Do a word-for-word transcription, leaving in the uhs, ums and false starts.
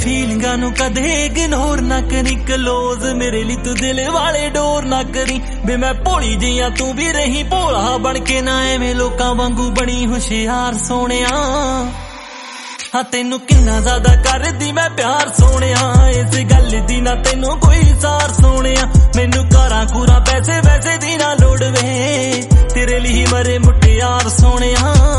फीलिंगां नू कदे इग्नोर ना करी, क्लोज मेरे लिए तू दिल वाले डोर ना करी। वे मैं भोली जिया तू भी रही भोला बन के, ना एवें लोकां वांगू बनी हुशियार सोहणिया। हाँ तेनू किन्ना ज्यादा कर दी मैं प्यार सोहणिया, इस गल दी ना तेनू कोई सार सोहणिया। मैनू कारां कूरां पैसे वैसे दी ना लोड़ वे, तेरे लिए मरे मुटियार सोहणिया।